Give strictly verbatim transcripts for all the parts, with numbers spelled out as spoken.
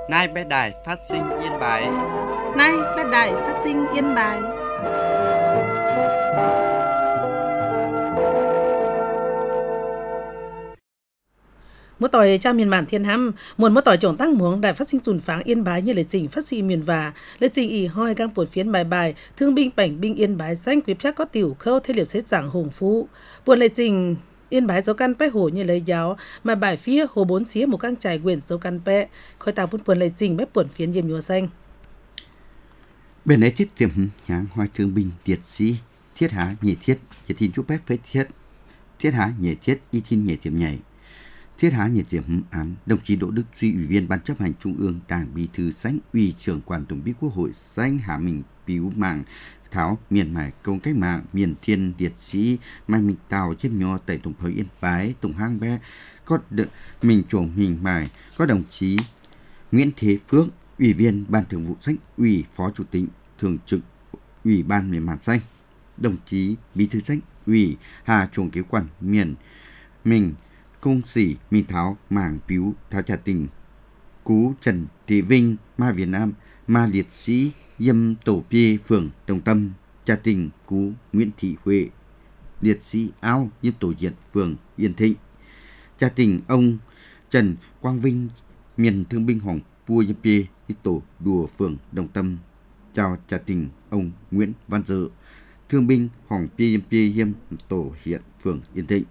Nay bé đài phát sinh Yên Bái. Nay bé đài phát sinh Yên Bái. Mỗi tỏi cha miền mạn thiên hăm, muốn mỗi tỏi trồng tăng muống đài phát sinh dùn pháng Yên Bái như lệ trình phát sinh miền và lệ trình ỉ hoi gang bột phiến bài bài thương binh bảnh binh Yên Bái xanh quý phép có tiểu khâu thế liệp xếp giảng hùng phú buồn lệ trình Yên Bái dấu căn bé hồ như lấy giáo mà bài phía hồ bốn xía một căng trải quyền dấu căn bé khói tàu buồn buồn lệ trình bếp buồn phiến diêm nhúa xanh bên ấy thiết tiệm nháng hoài thương binh liệt sĩ thiết há nhị thiết nhị thiên chú bếp với thiết thiết há nhị thiết y thiên nhị tiệm nhảy thiết há nhị tiệm án đồng chí Đỗ Đức Duy ủy viên ban chấp hành trung ương đảng bí thư sánh ủy trưởng quản tổng bí quốc hội sánh hạ mình biếu mạng tháo miền mải công cách mạng miền thiên liệt sĩ mai mình tàu chiếm nho tại tổng phối Yên Bái tổng hang bé có được mình chuồng mình mải có đồng chí Nguyễn Thế Phước ủy viên ban thường vụ sánh ủy phó chủ tịch thường trực ủy ban miền màn xanh đồng chí bí thư sánh ủy Hà chuồng kế quản miền mình công sĩ mình tháo mảng biếu tháo trà tình cú Trần Thị Vinh ma Việt Nam ma liệt sĩ Dâm tổ pê phường Đồng Tâm trà tình cú Nguyễn Thị Huệ liệt sĩ Ao Dâm tổ diệt phường Yên Thịnh trà tình ông Trần Quang Vinh miền thương binh Hoàng Pua Dâm pê tổ đùa phường Đồng Tâm chào trà tình ông Nguyễn Văn Dự thương binh Hoàng pê Dâm pê Dâm tổ hiện phường Yên Thịnh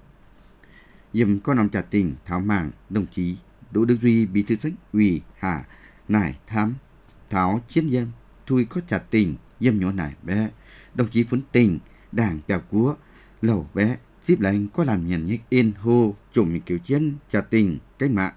Dâm có nằm trà tình tháo mảng đồng chí Đỗ Đức Duy bí thư sánh ủy Hà nải thám tháo chiến dâm thui có trà tình dâm nhỏ nải bé đồng chí Phấn Tình đảng bèo cúa lầu bé xíp lành có làm nhận nhích in hô chủng kiểu chiến trà tình cách mạng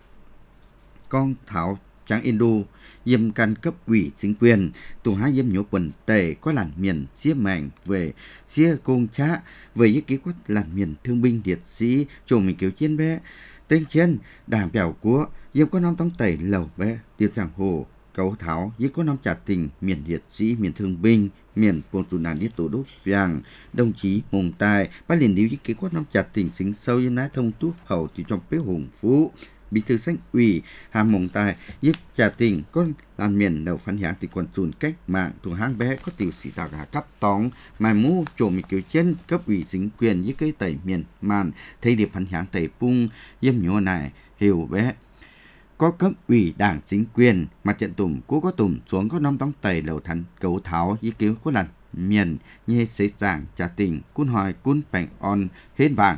con tháo tráng Indo dâm can cấp ủy chính quyền tù hai dâm nhổ quần tề có làn miền xía mạnh về xía công trá về ý ký quất làn miền thương binh liệt sĩ chủng mình kiểu chiến bé tên chiến đảng bèo cúa dâm có năm tống tẩy lầu bé tiêu giang hồ cấu tháo với có năm trà tình miền liệt sĩ miền thương binh miền vùng tù nạn tổ đốt vàng đồng chí mùng tài bắt liền điếu với kế quát năm trà tình xính sâu với ná thông túc hậu thì trong bế hùng phú bí thư sánh ủy Hà mùng tài giúp trà tình có làn miền đầu phản hạng thì quần chùn cách mạng thuộc hang bé có tiểu sĩ tạo cả cấp tóng mai mũ trổ mì kiểu chân cấp ủy chính quyền với cây tẩy miền màn thấy điệp phản hạng tẩy pung dâm nhô này hiểu bé có cấp ủy đảng chính quyền mặt trận tùm cố có tùm xuống có năm tông tẩy lầu thành cấu tháo ý cứu có lần miền như xế giảng trà tình cún hỏi cún bảnh on hết vàng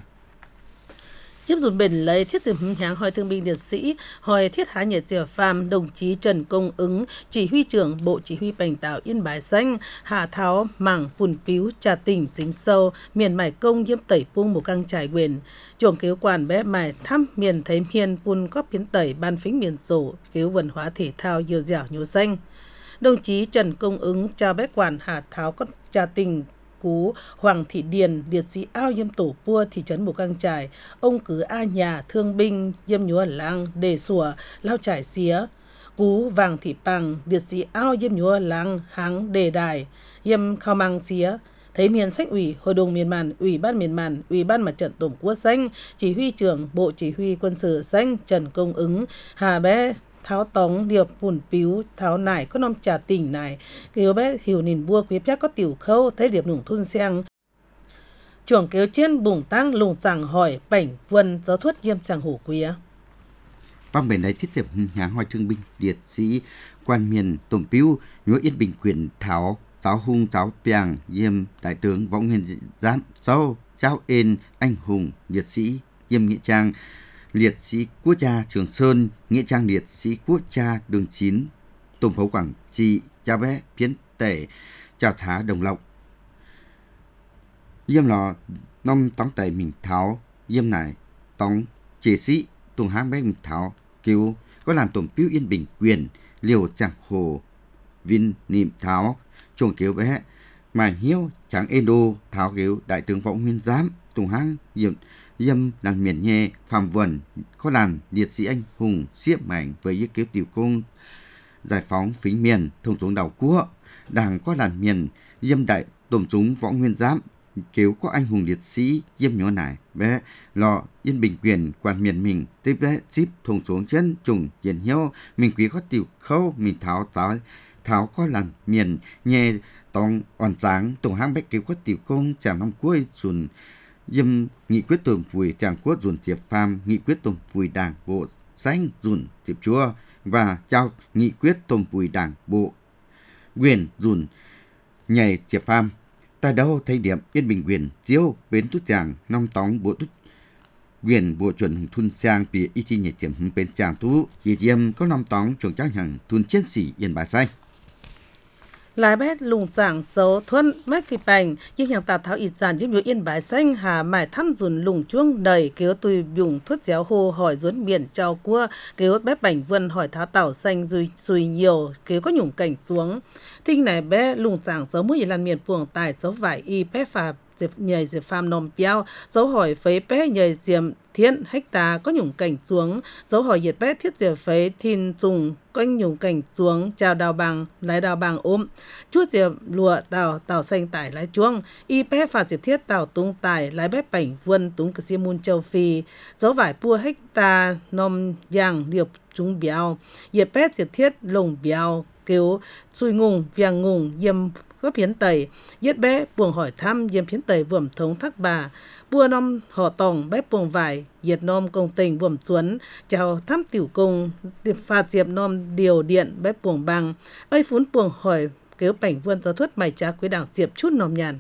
tiếp dùn bền lấy thiết dùm nháng hỏi thương binh liệt sĩ hỏi thiết há nhiệt diệu phàm đồng chí Trần Công Ứng chỉ huy trưởng bộ chỉ huy bành tạo Yên Bái xanh hạ tháo mảng phùn piếu trà tình chính sâu miền mải công diêm tẩy pung một căng trải quyền chuồng cứu quản bé mải thăm miền thấy miền pun có biến tẩy ban phính miền rổ cứu văn hóa thể thao nhiều dẻo nhiều xanh đồng chí Trần Công Ứng chào bé quản hạ tháo có trà tình cú Hoàng Thị Điền liệt sĩ Ao Yêm tổ Pua thị trấn Mù Căng Trải ông cứ a nhà thương binh Yêm nhúa lang đề sủa lao trải xía cú Vàng Thị Pằng liệt sĩ Ao Yêm nhúa lang háng đề đài Yêm khao mang xía thấy miền sách ủy hội đồng miền màn ủy ban miền màn ủy ban mặt trận tổ quốc xanh chỉ huy trưởng bộ chỉ huy quân sự xanh Trần Công Ứng hà bé tháo tống điệp phùn piếu tháo nải có nom trà tỉnh này kêu bé hiểu nìn bua quý phép có tiểu khâu thấy điệp nùng thun xeng chuồng kéo trên bùng tăng lùng sàng hỏi bảnh vân giáo thuật yêm chẳng hổ quý Vang bên đấy thiết tiệp nhà hoài thương binh liệt sĩ quan miền tổn piếu nhớ yên bình quyền tháo giáo hung giáo piang yêm đại tướng võ nguyên giám sau trao ên anh hùng liệt sĩ yêm nghĩa trang liệt sĩ quốc gia Trường Sơn, nghĩa trang liệt sĩ quốc gia đường chín, tổng phấu Quảng Trị, cha bé phiến tể, chào thá đồng lộc. Dâm lò năm tóng tẩy mình tháo, dâm này tóng chế sĩ, tùng háng bé mình tháo, kêu có làm tổng piếu yên bình quyền, liều chẳng hồ, vinh niệm tháo, chuồng kêu bé, mà hiếu chẳng Edo tháo kêu đại tướng võ nguyên giám, tùng háng dâm dâm làn miền nhẹ phạm vần có làn liệt sĩ anh hùng xiếp mảnh với ý kiếp tiểu công giải phóng phính miền thông xuống đảo cua đảng có làn miền dâm đại tổng chúng võ nguyên giám kiểu có anh hùng liệt sĩ diêm nhỏ nải bé lọ yên bình quyền quan miền mình tiếp bé chip thùng xuống chân trùng yên hiếu mình quý có tiểu khâu mình tháo táo tháo có lần miền nhẹ tòng on tráng tổng hang bách kiểu có tiểu công chàng năm cuối dùn diêm nghị quyết tồn vùi chàng quốc dùn tiệp phàm nghị quyết tồn vùi đảng bộ xanh dùn tiệp chúa và trao nghị quyết tồn vùi đảng bộ quyền dùn nhảy tiệp phàm tại đâu thấy điểm yên bình quyền chiếu bến tút chàng năm tóng bộ tút quyền bộ chuẩn thun sang bị y chi nhảy tiệm bên chàng tú dì diêm có năm tóng chuẩn trang hàng thun chiến sĩ yên bài xanh lại bé lùng giảng dấu thuân mách phi bành nhưng hàng tà tháo ít giản giúp nhớ yên bái xanh hà mải thăm dùn lùng chuông đầy kéo tùy dùng thuất giáo hô hỏi duốn miền trao cua kéo bé bành vân hỏi tháo tảo xanh rùi rùi nhiều kéo có nhủng cảnh xuống thinh này bé lùng giảng dấu mũi lan miền puồng tài dấu vải y bé phà nhảy diệp phàm nòm piao dấu hỏi phế bé nhảy diệm thiên hecta có nhủng cảnh xuống dấu hỏi nhiệt bé thiết diệp phế thìn dùng quanh nhủng cảnh xuống chào đào bằng lái đào bằng ôm chuốt diệp lụa tàu tàu xanh tải lái chuông y bé phạt diệp thiết tàu tung tải lái bé bảnh vân tung cờ môn châu phi dấu vải pua hecta nòm giang điệp chúng béo nhiệt bé diệp thiết lồng béo kêu xui ngùng viang ngùng yếm có phiến tẩy giết bé buồng hỏi thăm yếm phiến tẩy vườm thống thắc bà bua nom họ tòng bé buồng vải diệt nom công tình vườm chuấn chào thăm tiểu công tiệp pha diệp nom điều điện bé buồng bằng ơi phún buồng hỏi kêu bảnh vươn giáo thuật mày trá quý đảng diệp chút nom nhàn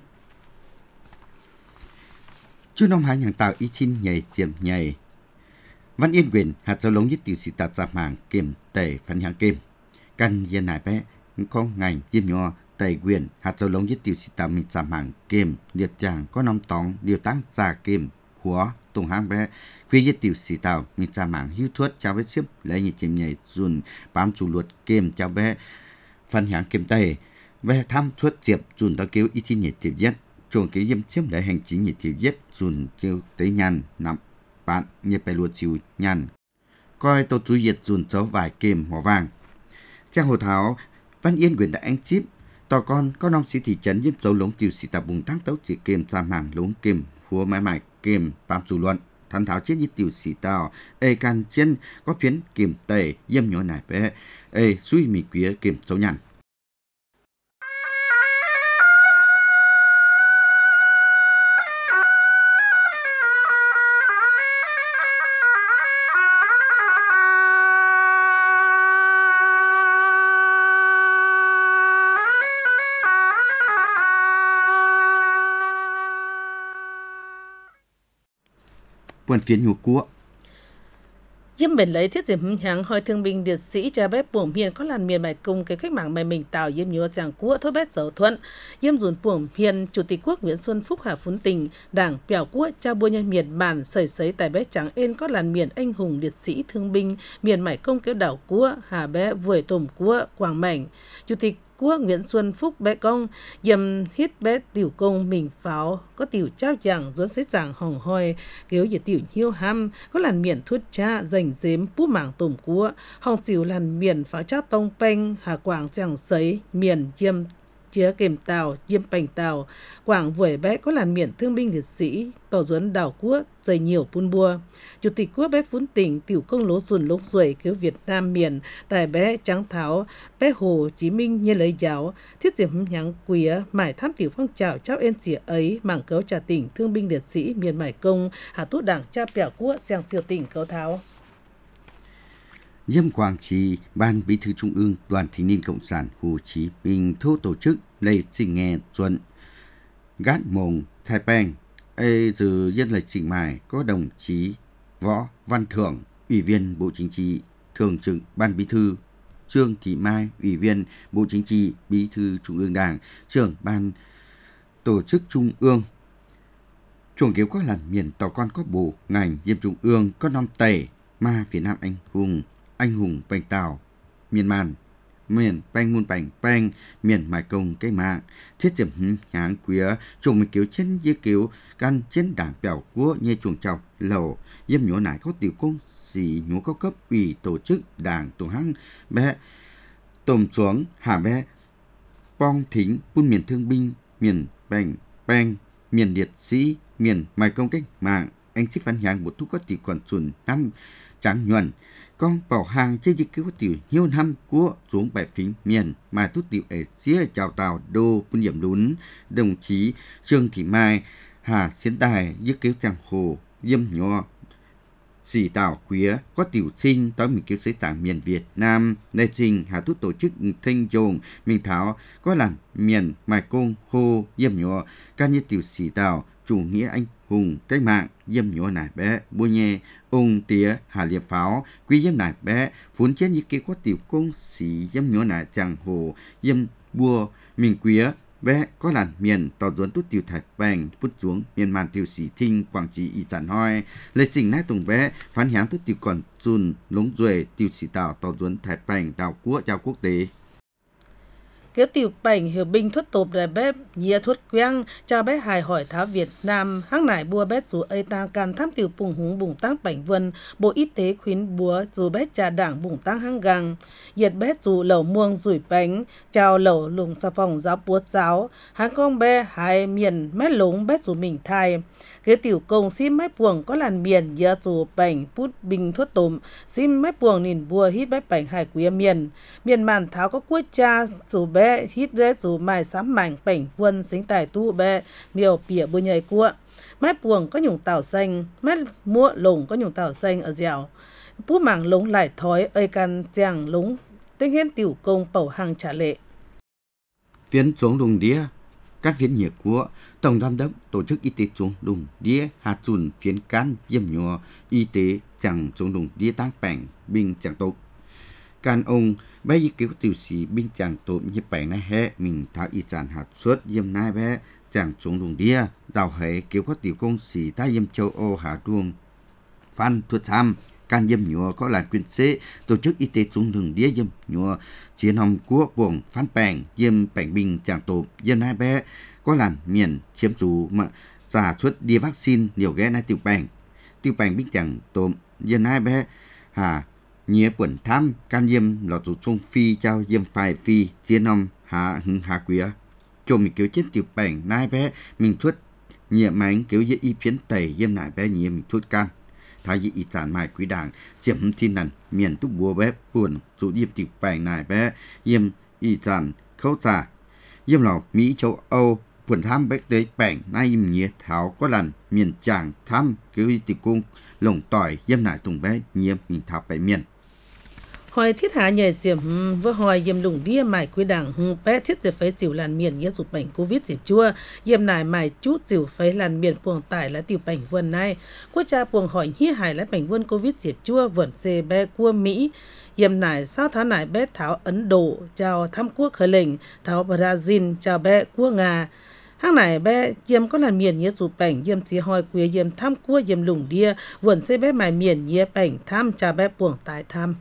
chú nom hai nhàng tạo y chín nhảy diệm nhảy văn yên quyền hạt giáo lống nhất tiểu sĩ tạt ra mạng kiềm tẩy phần hàng kiềm căn yên nải bé có ngành diêm nhỏ tẩy quyền hạt dầu lông nhất tiểu sĩ tạm mình giảm hàng kiềm liệt chàng có năm tóng điều tăng giả kiềm húa tùng hang bé quy nhất tiểu sĩ tàu mình giảm hàng hữu thuất chào với xếp lấy nhị chìm nhảy dùn bám chủ luật kiềm chào bé phân hàng kiềm tẩy bé tham thuất diệp dùn tao kêu y thi nhiệt tiểu nhất chuồng kêu diêm xếp lấy hành chính nhiệt tiểu nhất dùn kêu tới nhàn nằm bạn nhiệt bài luật chiều nhàn coi tàu chú nhiệt dùn cháu vài kiềm hóa vàng trang hồ tháo văn yên quyền đã anh chip tò con có nông sĩ thị trấn giúp dấu lống tiêu sĩ tạp bùng thắng tấu chỉ kềm ra mảng lống kềm hùa mãi mãi kềm bám chủ luận thân tháo chết như tiêu sĩ tàu ê can chân có phiến kềm tẩy yếm nhỏ nải bé ê suy mì quía kềm xấu nhằn buồn phiến nhục cua Diêm bền lấy thiết diệm hứng háng hỏi thương binh liệt sĩ cha bé buồng hiền có làn miền mày cùng cái cách mạng mày mình tạo yếm nhớ chàng cua thôi bét dấu thuận yếm dùn buồng hiền chủ tịch quốc Nguyễn Xuân Phúc hạ phún tình đảng bèo cua cha bua nhà miền bản sởi sấy tại bé trắng ên có làn miền anh hùng liệt sĩ thương binh miền mày công kéo đảo cua hà bé vùi tôm cua quảng mảnh chủ tịch quốc Nguyễn Xuân Phúc bé công yếm hít bé tiểu công mình pháo có tiểu trao giảng duốn xế giảng hồng hoi kéo về tiểu hiêu ham có làn miền thuất cha dành dếm bú mảng tôm cua hồng tiểu làn miền pháo cha tông peng hà quảng giảng sấy miền yếm chia kềm tàu diêm bành tàu quảng vùi bé có làn miền thương binh liệt sĩ tỏ duốn đảo quốc dày nhiều pun bua chủ tịch quốc bé phún tỉnh tiểu công lố dùn lốc ruồi cứu Việt Nam miền tại bé trắng tháo bé Hồ Chí Minh như lấy giáo thiết diệm nháng quía mải tham tiểu phong trào trao ên xỉa ấy mảng cấu trà tỉnh thương binh liệt sĩ miền mải công hà tốt đảng cha bèo quốc giang siêu tỉnh cấu tháo Diêm Quảng Trị, Ban Bí thư Trung ương Đoàn Thanh niên Cộng sản Hồ Chí Minh thu tổ chức lễ trình nghe chuẩn gát mồng Thái Bang. Ê dự dân lễ trình mài có đồng chí Võ Văn Thưởng, Ủy viên Bộ Chính trị, Thường trực Ban Bí thư, Trương Thị Mai, Ủy viên Bộ Chính trị, Bí thư Trung ương Đảng, Trưởng Ban Tổ chức Trung ương. Chuồng kéo có làn miền tàu con có bộ ngành Diêm Trung ương có năm tẩy ma phía Nam anh hùng anh hùng bành tàu miền màn miền bành muôn bành bành miền mài công cái mạng thiết diệm háng quía chuồng mình kiểu chân dê kiểu căn chiến đảng bèo của nhê chuồng chào lầu diêm nhổ nải có tiểu công xì nhổ cao cấp ủy tổ chức đảng tổ hăng bé tôm xuống hà bé bong thính buôn miền thương binh miền bành bành miền liệt sĩ, miền mài công cách mạng, anh thích văn hàng một thu có tỷ còn chuẩn năm trắng nhuận. Con bảo hàng chơi dịch cứu tiểu nhiều năm của xuống bài phím miền mà tốt tiểu ở xía chào tàu đô quân điểm lún đồng chí Trương Thị Mai Hà Xiến Đài giết cứu trang hồ Diêm Nho xì tàu quía có tiểu sinh tới mình cứu xây tảng miền Việt Nam nơi trình hà tốt tổ chức thanh dồn mình tháo có làm miền mài công hồ Diêm Nho can như tiểu xì tàu chủ nghĩa anh hùng cách mạng Diêm Nho nải bé bôi nhẹ ông tía hà liệp pháo quý Diêm nải bé vốn chết như kia có tiểu công sĩ Diêm Nho nải chẳng hồ Diêm bua mình quía bé có làn miền tỏ duốn tốt tiểu thải bành bút xuống miền màn tiểu sĩ thinh Quảng Trị y chẳng hoi lệ trình nát tùng bé phán háng tốt tiểu còn chun lống ruồi tiểu sĩ tàu tỏ duốn thải bành đào quốc trao quốc tế Kiểu tiểu bảnh hiểu binh thuất tộp để bé nhia thuất quang cho bé hài hỏi tháo Việt Nam hăng nải bùa bé dù ấy ta can tham tiểu bùng húng bùng tăng bảnh vân Bộ Y tế khuyến búa dù bé trà đảng bùng tăng hăng găng Nhiệt bé dù lẩu muông rủi bánh chào lẩu lùng xà phòng giáo buốt giáo hăng con bé hài miền mét lúng bé dù mình thai Kiểu tiểu công xím mái buồng có làn miền nhia dù bảnh bút binh thuất tộm xím mái buồng nhìn bùa hít bé bảnh hài quý miền miền màn tháo có cuối cha dù bé hít rết dù mai sám mảnh bảnh vân xính tài tu bé miều pỉa bùa nhảy cua mép buồng có nhung tảo xanh mép mua lồng có nhung tảo xanh ở dẻo bút mảng lống lại thói ơi can chàng lống tinh hiến tiểu công bầu hàng trả lệ phiến xuống đùng đĩa các phiến nhiệt của tổng giám đốc tổ chức y tế xuống đùng đĩa hạt dùn phiến cán Diêm Nho y tế chẳng xuống đùng đĩa tăng bảnh binh chẳng tục can ông bé y cứu tiểu sĩ binh chẳng tộm như bảy nay hè mình tháo y sản hạt suốt Diêm nai bé chẳng xuống đùng đĩa giàu hệ cứu có tiểu công sĩ ta Diêm châu Âu hạ truông phan thuật tham can Diêm Nho có là chuyên chế tổ chức y tế xuống đùng đĩa Diêm Nho chiến hồng của buồng phan bèn Diêm bảnh binh chẳng tộm Diêm nai bé có làn miền chiếm chủ mà giả xuất đi vaccine nhiều ghé nay tiểu bèn tiểu bèn binh chẳng tộm Diêm nai bé hà nhớ quẩn tham can Diêm lọ tụ trung phi trao Diêm phải phi chiến ông hạ hưng hạ quía cho mình kiểu chết tiểu bảnh nai bé mình thuất nhẹ mánh kiểu dễ y phiến tẩy Diêm nại bé nhẹ mình thuất can thái dị y sản mài quý đảng chiếm thiên nằn miền túc búa bé buồn dụ Diêm tiểu bảnh nại bé Diêm y sản khâu giả Diêm lọ Mỹ châu Âu quẩn tham bé tới bảnh nai Diêm nhẹ tháo có lần miền chàng tham kiểu y tiểu cung lồng tỏi Diêm nại tùng bé nhẹ mình tháo bảy miền hỏi thiết hạ nhảy diệm với hỏi diệm lùng đĩa mải quy đảng hung bé thiết diệp phế chịu làn miền nghĩa dục bệnh covid diệp chua diệm nải mải chút chịu phế làn miền buồng tải là tiểu bệnh vườn này quốc cha buồng hỏi hia hải là bệnh vườn covid diệp chua vườn xê bé cua Mỹ diệm nải sao tháo nải bé tháo Ấn Độ chào thăm quốc khởi lệnh tháo Brazil chào bé cua Nga hang này bé diệm có làn miền nghĩa dục bệnh diệm chỉ hỏi quê diệm thăm cua diệm lùng đĩa vườn xê bé mải miền nghĩa bệnh thăm chào bé buồng tải thăm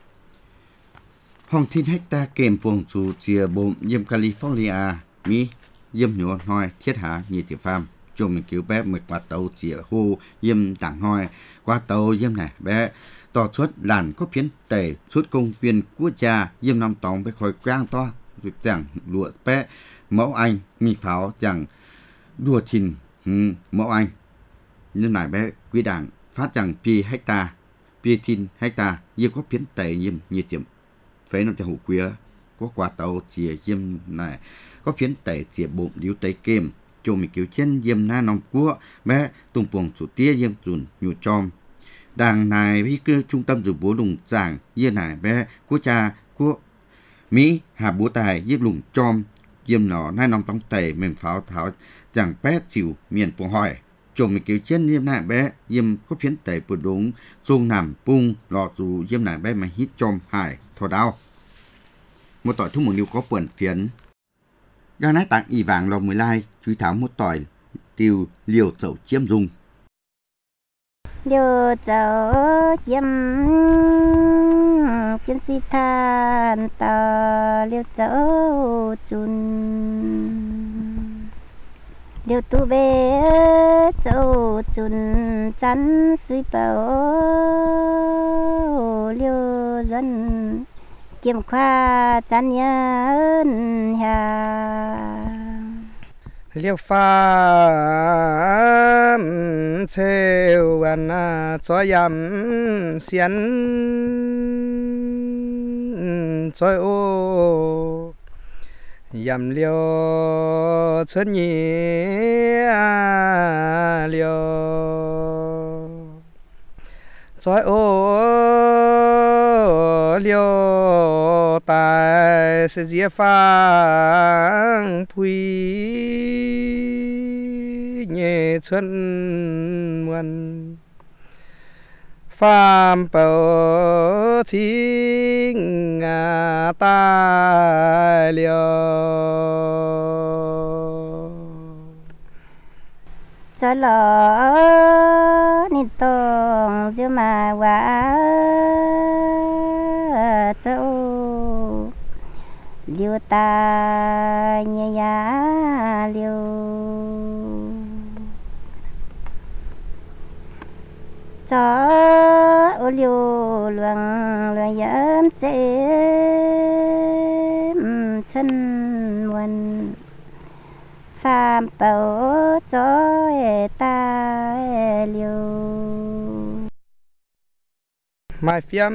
Hong thiên hecta kèm buồng chủ chia bộn Diêm California, Mỹ, Diêm Nho hoi thiết hạ nhị tiểu pham. Cho mình cứu bé một quả tàu chia hô Diêm tảng hoi. Quả tàu Diêm này bé tỏ suốt làn có phiến tẩy suốt công viên quốc gia Diêm năm tòng bé khói quang to. Rồi chẳng lụa bé mẫu anh mì pháo chẳng đùa thìn ừ, mẫu anh. Như này bé quý đảng phát chẳng pi hecta, pi thìn hecta Diêm có phiến tẩy Diêm nhị tiểu phải nó cho hữu quía có quả tàu chìa Diêm này có phiến tẩy chìa bụng điếu tây kem cho mình cứu chân Diêm na nòng cua bé tung buồng chủ tía Diêm dùn nhiều chom đàng này vi cư trung tâm dự bố lùng giảng Diêm này bé của cha của Mỹ hà bố tài Diêm lùng chom Diêm nó na nòng tông tẩy mềm pháo tháo chẳng bé chịu miền buồng hỏi cho mình cứu chân Diêm này bé Diêm có phiến tẩy bột đúng xuông nằm bung lọ dù Diêm này bé mà hít chom hải thọ đau một tỏi thu một điều có quần phiến do nát tặng y vàng lò mười lai chú tháo một tỏi tiêu liều dầu chiêm dùng liều dầu chiêm chiêm si than tờ liều dầu chun liều tu bê dầu chun chắn suy bảo liều dân kiếm khoa chăn nhân hà liêu pha treo anh cho yam xiên cho ô yam liêu chân nhỉ liêu cho ô liêu tài sẽ dễ phang phui nhẹ chân muôn phàm bảo chính ngà ta liêu cho lỡ nít tông dư mà quá châu liêu ta nhẹ nhá liêu cho ô liêu luồng luồng yếm chế chân muôn phàm bảo cho ta liêu mai phiếm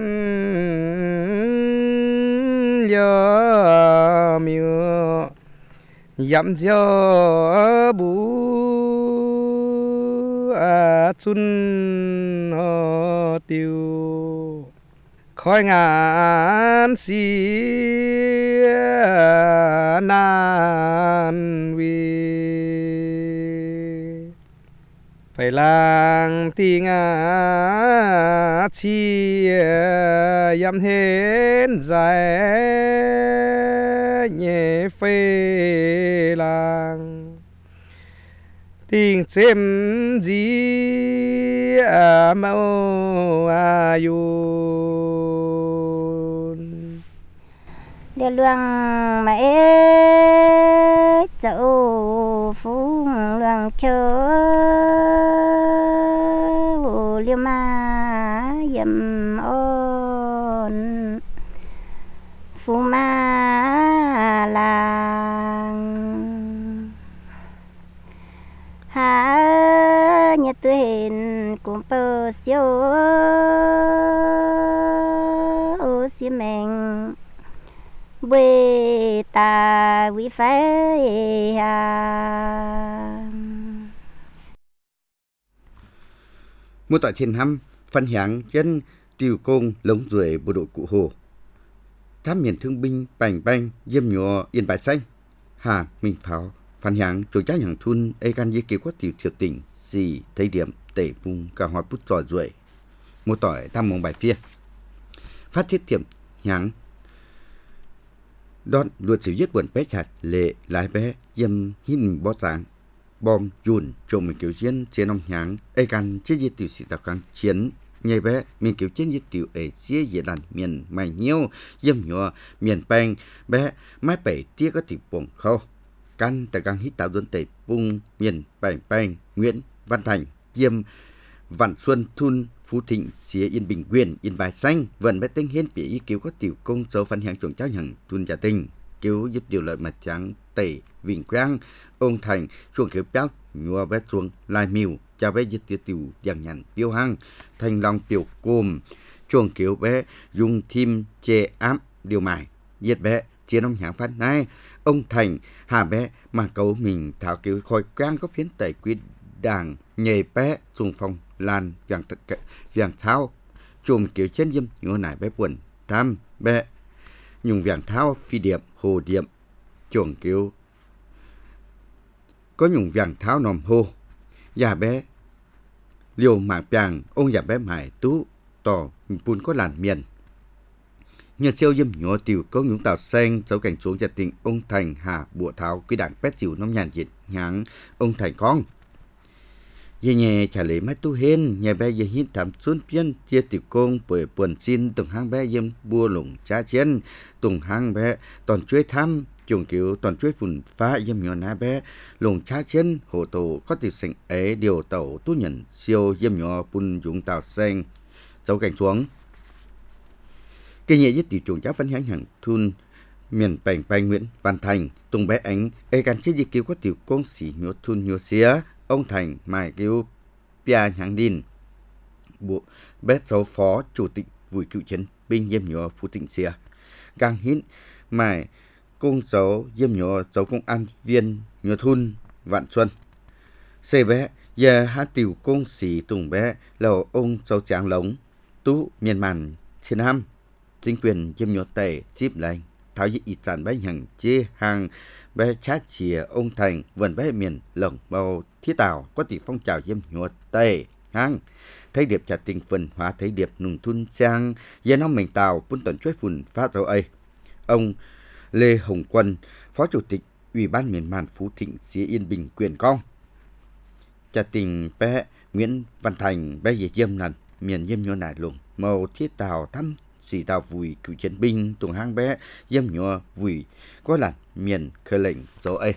liêu miu yam diêu bu a chun ho tiêu khói ngàn xì nan vi phải lang ti ngã chi yam hên dài nhẹ phê lang tình xem gì à mau à yun để luang mẹ châu phú luang châu liêu ma yếm ôn phú ma làng hà nhật tôi hình cũng bơ siêu ô xí mình bê ta quý phái à Một tại thiên hăm phân hạng chân tiêu công lống ruồi bộ đội cụ hồ thám miền thương binh bành banh diêm nhỏ yên bái xanh hà minh pháo phân hạng chủ trách hàng thun ê can dây kế quát tiểu thiểu tỉnh xì thấy điểm tể bung cả hoa bút trò ruồi một tỏi tham mong bài phía phát thiết tiệm hạng đón luật sử giết buồn bé chặt lệ lái bé diêm hin bó sáng bom dùn trộm mình kiểu chiến trên ông nháng ê can chế diệt tiểu sĩ tàu căng chiến nhảy bé mình kiểu chiến diệt tiểu ê xía dễ đàn miền mày nhiêu diêm nhỏ miền bang bé mái bảy tia có tiểu bổng khâu căn tại căng hít tạo dân tẩy bung miền bang bang Nguyễn Văn Thành diêm Vạn Xuân Thun Phú Thịnh xía Yên Bình Quyền Yên Bài Xanh vẫn bé tinh hiên bỉ ý cứu có tiểu công dấu phân hàng chuẩn trao hàng thun gia tình cứu giúp điều lợi mặt trắng tẩy Vĩnh Quang ông Thành chuồng kiểu béo nhua bé chuồng lai miu chào bé giết tiêu tiểu dạng nhàn tiêu hăng Thành Long tiểu cồm chuồng kiểu bé dùng thêm chê áp điều mài giết bé chiến ông nhãn phát này ông Thành hà bé mà cấu mình thảo kiểu khôi quang có phiến tẩy quy đảng nhề bé dùng phòng lan vàng tất cả vàng tháo chùm kiểu chân diêm nhua nải bé buồn tham bé nhung vàng tháo phi điệp hồ điệp chuồng kiểu có nhung vàng tháo nòm hô già bé liều mạc bàng ông già bé mải tú tỏ bùn có làn miền nhờ siêu diêm nhua tiểu câu nhúng tàu xanh dấu cảnh xuống gia tình ông Thành hà bùa tháo quy đảng pét dịu nông nhàn dịch nháng ông Thành con Dì nhẹ trả lời mắt tu hên, nhà bé dì hít thảm xuân phiên, chia tiểu công bởi buồn xin tùng hang bé dìm bua lủng cha chiến, tùng hang bé toàn chuối thăm, chuồng kiểu toàn chuối phùn phá dìm nhỏ ná bé, lủng cha chiến, hồ tổ có tiểu sinh ấy điều tàu tu nhận siêu dìm nhỏ bùn dụng tàu xanh, dấu cảnh xuống. Kỳ nhẹ với tiểu chuồng cháu phân hãng hàng thun, miền bành bành Nguyễn Văn Thành tung bé ánh ấy gắn chết di cứu có tiểu công sĩ nhớ thun nhớ xía ông Thành mài cứu Pia Nhang Đin bộ bé cháu phó chủ tịch vui cựu chiến binh yếm nhớ Phú Tịnh xía gang hít mài công cháu yếm nhớ cháu công an viên nhớ thun Vạn Xuân xe bé giờ hát tiểu công sĩ tung bé là ông cháu Tráng Lống tú miền màn thiên nam chính quyền yếm nhớ tề chip lành tháo dị ít tàn bé hàng chê hàng bé chát chìa ông Thành vườn bé miền lồng bầu thiết tàu có tỷ phong trào yếm nhớ tề hàng thấy điệp trả tình phần hóa thấy điệp nùng thun trang giờ năm mình tàu quân tuần chuối phùn phát rồi ấy ông Lê Hồng Quân phó chủ tịch ủy ban miền màn Phú Thịnh xía Yên Bình quyền công trả tình bé Nguyễn Văn Thành bé về yếm lần miền yếm nhớ nải lùng màu thiết tàu thăm xì tàu vùi cựu chiến binh tuồng hang bé yếm nhớ vùi có lần miền khơi lệnh số ấy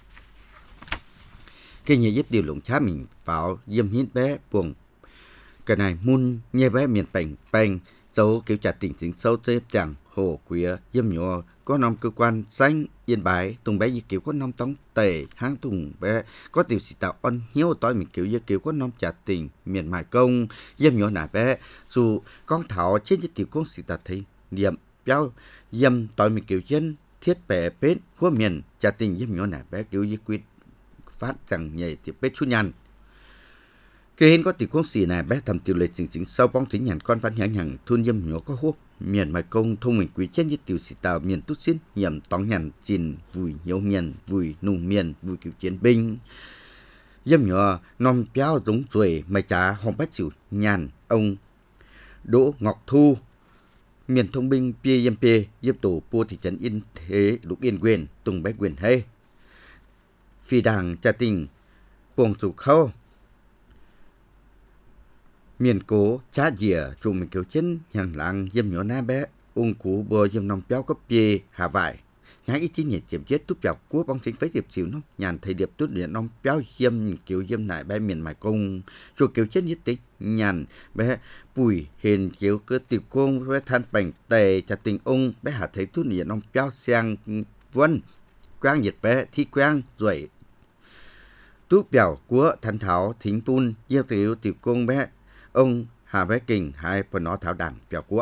khi nhớ dứt điều lụng chá mình pháo yếm hít bé buồng cái này mun nhé bé miền bành bành dấu kiểu trả tình chính sâu tới chẳng hồ quía yếm nhớ có năm cơ quan xanh Yên Bái tùng bé như kiểu có năm tống tề hang tùng bé có tiểu sĩ tạo ân hiếu tối mình kiểu như kiểu có năm trả tình miền mài công yếm nhớ nải bé dù con thảo trên như tiểu công sĩ tạo thấy niệm béo yếm tối mình kiểu chân thiết bẻ bết hua miền trả tình yếm nhớ nải bé kiểu như quyết phát chẳng nhảy tiểu bết chút nhằn cái hình có tiểu công sĩ này bé thầm tiểu lệ chính chính sau bóng tính nhàn con văn nhãn nhằng thun yếm nhớ có húp miền mài công thông mình quý trên như tiểu sĩ tạo miền tút xin nhầm tóng nhàn chìn vùi nhiều miền vùi nung miền vùi cựu chiến binh yếm nhớ nom béo giống ruồi mày trả hồng bát chịu nhàn ông Đỗ Ngọc Thu miền thông binh pê yếm pê yếm tổ pua thị trấn Yên Thế Lục Yên Quyền Tùng Bé Quyền hay phi đảng trả tình buồng chủ khâu miền cố chá dìa chủ mình kiểu chân nhàng lặng yếm nhỏ na bé ung cú bờ yếm nòng béo cấp bê hà vải nhái ít chí nhiệt chìm chết túp dọc cua bóng chính phế diệp xỉu nó nhàn thầy điệp tút điện nòng béo yếm kiểu yếm nại bé miền mài công chủ kiểu chết nhất tích nhàn bé bùi hiền kiểu cơ tiểu công với than bành tề trả tình ông bé hà thấy tút điện nòng béo sang vân quang nhiệt bé thi quang rồi túp béo của thanh thảo thính pun yếm tiểu tiểu công bé ông Hà Bé Kình hai phần nó thảo đảng béo của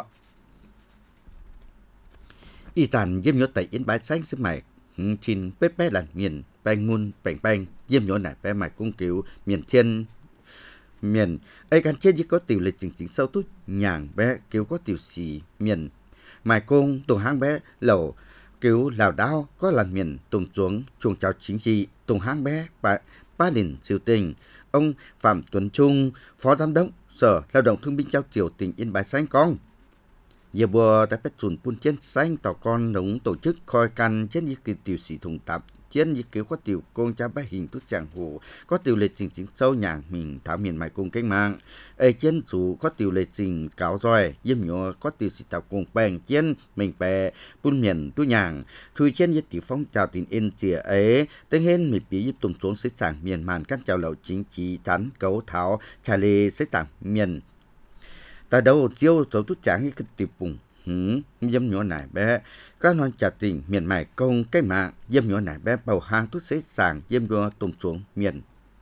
y sản yếm nhớ tại Yên Bái xanh sức mày chín bếp bé là miền bành mun bành bành yếm nhớ này bé mày cung cứu miền thiên miền ấy gắn chết như có tiểu lịch chính chính sâu tút nhàng bé cứu có tiểu xì miền mài công tùng hang bé lẩu cứu lào đao có lần miền tùng xuống chuồng chào chính trị tùng hang bé ba ba lìn siêu tình ông Phạm Tuấn Trung phó giám đốc Sở Lao động Thương binh Trao Triều tỉnh Yên Bái xanh con giờ bữa tại bếp chuẩn phun trên xanh tàu con đống tổ chức coi căn trên như kiểu tiểu sĩ thùng tạp trên như kiểu có tiểu công cha bé hình tút chẳng hồ có tiểu lệ trình chính sâu nhàng mình thảo miền mài cùng cách mạng ấy trên chủ có tiểu lệ trình cáo roi yếm nhỏ có tiểu sĩ tàu cùng bèn trên mình bè phun miền tu nhàng thui trên như tiểu phong chào tỉnh Yên chìa ấy tên hên mình bị giúp tùng xuống xếp sảng miền màn các chào lậu chính trị thắn cấu tháo trà lê xếp sảng miền ta đâu chiêu cháu tút chẳng như cái tiểu bùng hứ yếm nhỏ nải bé các non trả tình miền mài công cái mạng yếm nhỏ nải bé bầu hang tút xế sàng yếm nhỏ tùng xuống miền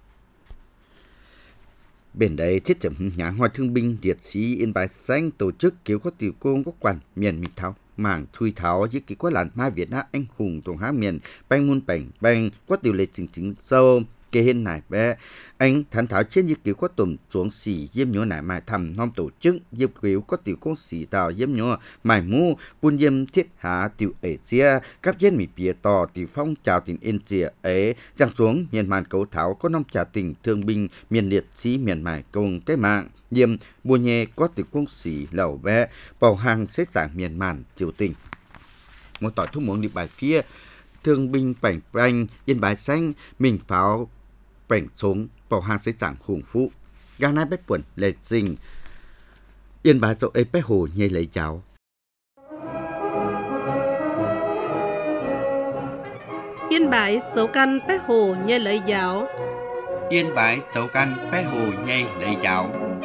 bên đây thiết chậm nhà hoa thương binh liệt sĩ Yên Bái xanh tổ chức kiểu có tiểu công có quản miền mình tháo mảng thui tháo với kỳ có làn mai Việt Nam anh hùng tổng há miền banh muôn bảnh banh có tiểu lệ chính chính sâu kê hên nải bé anh thán thảo trên như kiểu có tùm xuống xỉ yếm nhớ nải mài thầm non tổ chức yếm kiểu có tiểu công xỉ tàu yếm nhớ mài mu buôn yếm thiết hạ tiểu ế xia các dân mì bìa tò tiểu phong chào tình Yên chìa ấy giang xuống miền màn cấu thảo có năm trả tình thương binh miền liệt sĩ miền mài công cái mạng yếm bùa nhẹ có tiểu công xỉ lẩu bé bầu hàng xếp giảng miền màn triều tình một tỏi thuốc muốn đi bài phía thương binh bảnh banh Yên Bái xanh mình pháo bảnh xuống vào hàng xây giảng hùng phú ga nai bếp quần lệ sinh Yên Bái dậu ấy bé hồ nhây lấy cháu Yên Bái dấu căn bé hồ nhây lấy giáo Yên Bái dấu căn bé hồ nhây lấy cháu.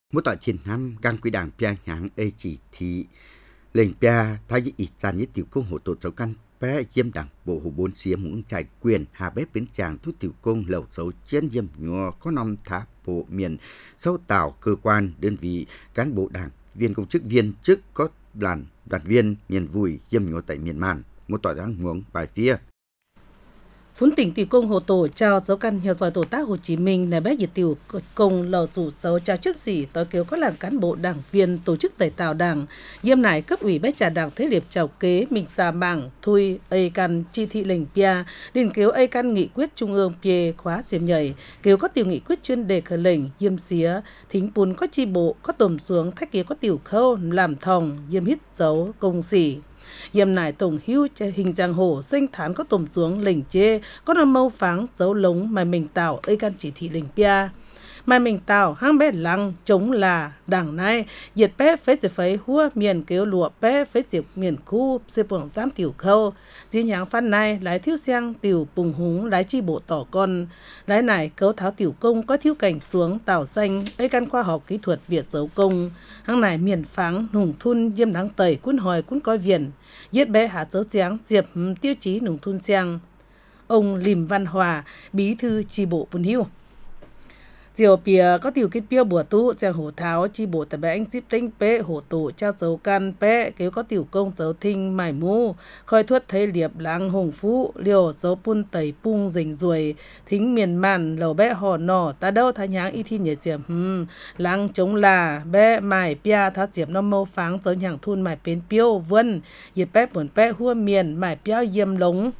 Mỗi tỏi chín năm càng quy đảng pia nháng ê chỉ thị lệnh pia thay vì ít gian nhất tiểu công hộ tổ dấu căn bé diêm đảng bộ hồ bốn xía muốn trải quyền hà bếp biến tràng thu tiểu công lầu dấu chiến diêm nhò có năm tháp bộ miền sâu tạo cơ quan đơn vị cán bộ đảng viên công chức viên chức có đoàn đoàn viên miền vùi diêm nhò tại miền màn một tỏi đang nguồn bài phía Phún tỉnh tiểu công hồ tổ chào dấu căn hiệu giỏi tổ tác Hồ Chí Minh này bé nhiệt tiểu công lầu chủ dấu chào chất sĩ tối kiều có làn cán bộ đảng viên tổ chức tẩy tạo đảng diêm nải cấp ủy bé trà đảng thế liệp chào kế mình già mảng thui ây căn chi thị lệnh pia điền kiếu ây căn nghị quyết trung ương pia khóa diêm nhảy kiều có tiểu nghị quyết chuyên đề khởi lệnh diêm xía thính pún có chi bộ có tổm xuống thách kiếu có tiểu khâu làm thòng diêm hít dấu công sĩ Yêm nải tổng hữu hình giang hồ danh thán có tổm xuống lệnh chê có nằm mâu pháng dấu lống mà mình tạo ây căn chỉ thị lệnh pia mà mình tạo hang bé lăng chống là đảng này diệt bé phế chỉ phế hua miền kêu lụa bé phế chỉ miền khu xê bổng tám tiểu khâu dĩ nháng phan này lái thiếu sang tiểu bùng húng lái chi bộ tỏ con lái này cấu tháo tiểu công có thiếu cảnh xuống tảo xanh ây căn khoa học kỹ thuật việt dấu công hang này miền pháng nùng thun diêm đáng tẩy quân hỏi quân coi viền giết bé hạ dấu giáng diệp tiêu chí nùng thun sang ông Lìm Văn Hòa bí thư chi bộ Bùn Hiu Diều bìa có tiểu kết biêu bùa tu giang hồ tháo chi bộ tại bé anh díp tinh pé hồ tổ trao dấu can pé kéo có tiểu công dấu thinh mải mu khơi thuất thấy liệp láng hồng phú liều dấu pun tẩy pung rình ruồi thính miền màn lầu bé hò nỏ ta đâu thái nháng y thi nhẹ diệp hm láng chống là bé mải pia tháo diệp nó mâu pháng dấu nhàng thun mải bến biêu vân nhiệt bé buồn bé hua miền mải piao yêm lống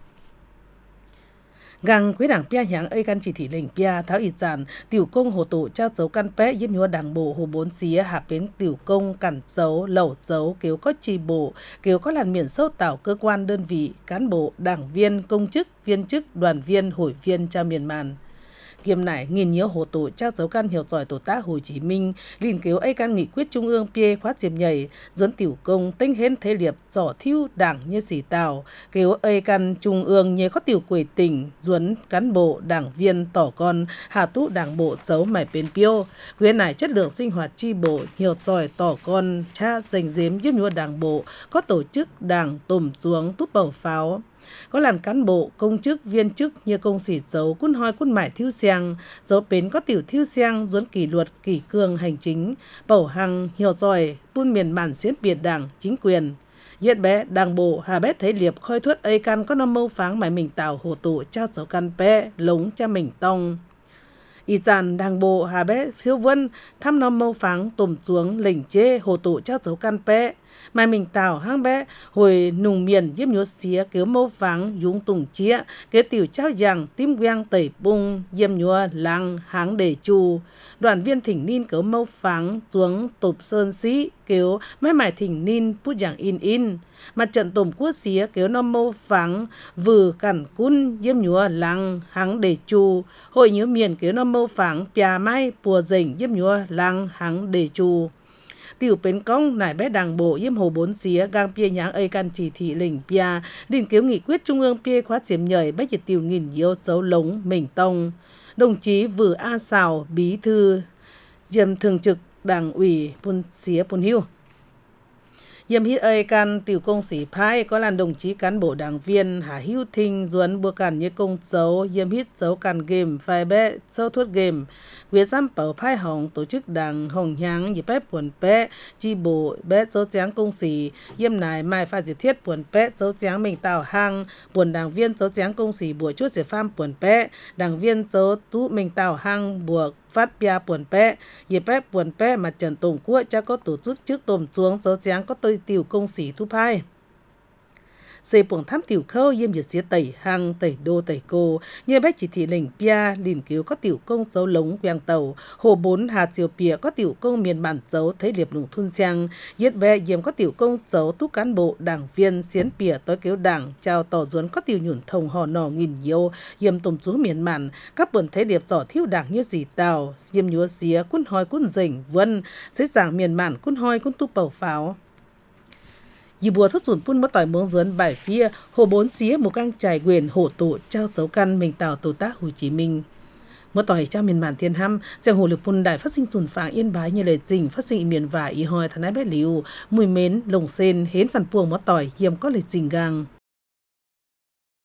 Găng quý đảng pia nháng ây căn chỉ thị lệnh pia tháo ít giản tiểu công hồ tổ trao dấu căn pé yếm nhúa đảng bộ hồ bốn xía hạ bến tiểu công cản dấu lẩu dấu kéo có chi bộ kéo có làn miền sâu tạo cơ quan đơn vị cán bộ đảng viên công chức viên chức đoàn viên hội viên cho miền màn Kiêm nải nghìn nhớ hồ tổ trao dấu căn hiệu giỏi tổ tác Hồ Chí Minh liền kéo ây căn nghị quyết trung ương pia khóa diệp nhảy dẫn tiểu công tinh hên thế liệp giỏ thiêu đảng như sĩ tào kéo ây căn trung ương nhớ có tiểu quỷ tỉnh dẫn cán bộ đảng viên tỏ con hạ tú đảng bộ dấu mải bến piêu quyền nải chất lượng sinh hoạt chi bộ hiệu giỏi tỏ con cha dành dếm giúp nhúa đảng bộ có tổ chức đảng tổm xuống túp bầu pháo có làm cán bộ công chức viên chức như công sĩ dấu quân hoi quân mải thiêu xiang dấu bến có tiểu thiêu xiang dẫn kỷ luật kỷ cương hành chính bầu hằng hiểu giỏi buôn miền bản xiết biệt đảng chính quyền Yết bé đảng bộ hà bé thấy liệp khơi thuất ây căn có năm mâu pháng mải mình tạo hồ tổ trao dấu căn bé lống cha mình tông Y dàn đảng bộ hà bé siêu vân thăm năm mâu pháng tổm xuống lệnh chê hồ tổ trao dấu căn bé mai mình tạo hang bé hồi nùng miền giúp nhốt xía kéo mâu pháng dũng tùng chia kế tiểu trao giang tim quang tẩy bung diêm nhua lăng háng để chu đoàn viên thỉnh nin kéo mâu pháng xuống tộp sơn sĩ kéo mai mải thỉnh nin put giang in in mặt trận tổm quốc xía kéo năm mâu pháng vừa cản cun diêm nhua lăng háng để chu hội nhớ miền kéo năm mâu pháng pia mai pùa dình diêm nhua lăng háng để chu tiểu bến công nải bé đảng bộ yếm hồ bốn xía gang pia nháng ây căn chỉ thị lệnh pia đình kéo nghị quyết trung ương pia khóa xiêm nhảy bé nhiệt tiểu nghìn nhiều dấu lống mình tông đồng chí Vừa A Sào bí thư diêm thường trực đảng ủy Pun xía Pun Hiu Yếm hít ây căn tiểu công sĩ phái có làn đồng chí cán bộ đảng viên Hà Hữu Thinh duẩn bùa cản như công dấu yếm hít dấu cản game phai bé sâu thuốc game quyết giam bảo phái hồng tổ chức đảng hồng nháng dịp bé buồn bé chi bộ bé dấu giáng công sĩ yếm nải mai pha dịp thiết buồn bé dấu giáng mình tạo hang buồn đảng viên dấu giáng công sĩ bùa chút dịp pham buồn bé đảng viên dấu tú mình tạo hang buộc phát bia buồn bé dịp bé buồn bé mặt trận tổng quốc cha có tổ chức trước tổm xuống dấu giáng có tôi tiểu công sĩ thu phai xây buồng thám tiểu khâu yêm nhiệt xía tẩy hang tẩy đô tẩy cô như bé chỉ thị lệnh pia liền cứu có tiểu công dấu lống quang tàu hồ bốn hà chiều pia có tiểu công miền bản dấu thấy liệp nùng thun xiang yết bé yếm có tiểu công dấu tú cán bộ đảng viên xiến pia tới cứu đảng chào tỏ duẩn có tiểu nhủn thông hò nò nghìn nhiều yếm tôm chú miền màn các buồn thấy liệp tỏ thiếu đảng như gì tàu yếm nhúa xía quân hoi quân dình vân xế giảng miền màn quân hoi quân tu bầu pháo Dì bùa thất dùn pun mất tỏi mông duẩn bài phía hồ bốn xía một căng trải quyền hổ tổ trao dấu căn mình tạo tổ tác Hồ Chí Minh một tỏi cha miền bản thiên hăm chẳng hồ lực phun đại phát sinh sùn phảng yên bái như lời trình phát sinh miền vải y hoi thằng ái bé liu mùi mến lồng sen hến phản puồng một tỏi hiếm có lời trình gang